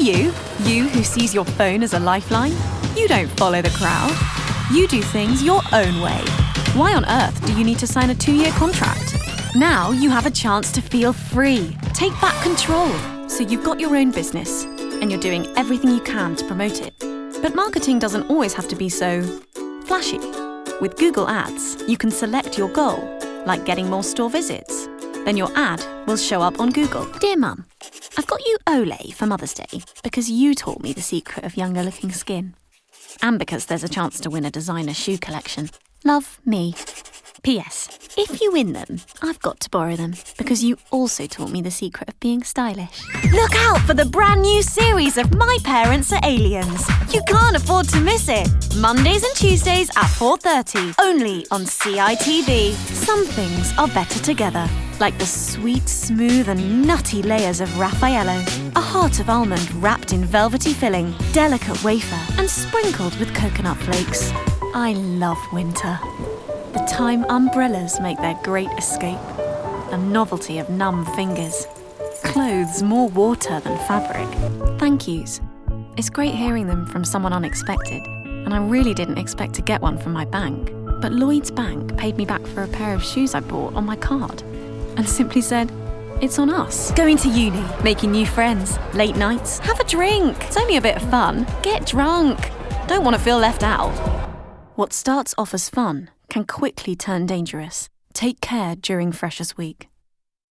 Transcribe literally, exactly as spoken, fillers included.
you, you who sees your phone as a lifeline, you don't follow the crowd. You do things your own way. Why on earth do you need to sign a two-year contract? Now you have a chance to feel free. Take back control. So you've got your own business, and you're doing everything you can to promote it. But marketing doesn't always have to be so flashy. With Google Ads, you can select your goal, like getting more store visits. Then your ad will show up on Google. Dear Mum, I've got you Olay for Mother's Day because you taught me the secret of younger looking skin. And because there's a chance to win a designer shoe collection. Love, me. P S. If you win them, I've got to borrow them because you also taught me the secret of being stylish. Look out for the brand new series of My Parents Are Aliens. You can't afford to miss it. Mondays and Tuesdays at four thirty, only on C I T V. Some things are better together, like the sweet, smooth and nutty layers of Raffaello, a heart of almond wrapped in velvety filling, delicate wafer and sprinkled with coconut flakes. I love winter. The time umbrellas make their great escape. The novelty of numb fingers. Clothes more water than fabric. Thank yous. It's great hearing them from someone unexpected, and I really didn't expect to get one from my bank. But Lloyds Bank paid me back for a pair of shoes I bought on my card, and simply said, it's on us. Going to uni, making new friends, late nights, have a drink. It's only a bit of fun. Get drunk. Don't want to feel left out. What starts off as fun can quickly turn dangerous. Take care during Freshers Week.